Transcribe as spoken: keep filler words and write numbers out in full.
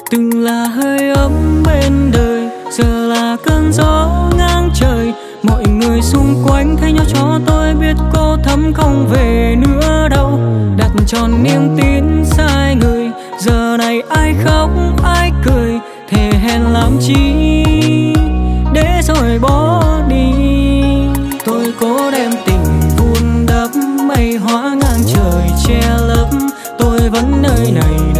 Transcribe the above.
từng là hơi ấm bên đời, giờ là cơn gió ngang trời. Mọi người xung quanh thay nhau cho tôi biết cô thắm không về nữa đâu. Đặt tròn niềm tin sai người, giờ này ai khóc ai cười, thề hẹn làm chi để rồi bỏ đi. Tôi cố đem tình vun đắp, mây hóa ngang trời che lấp, tôi vẫn nơi này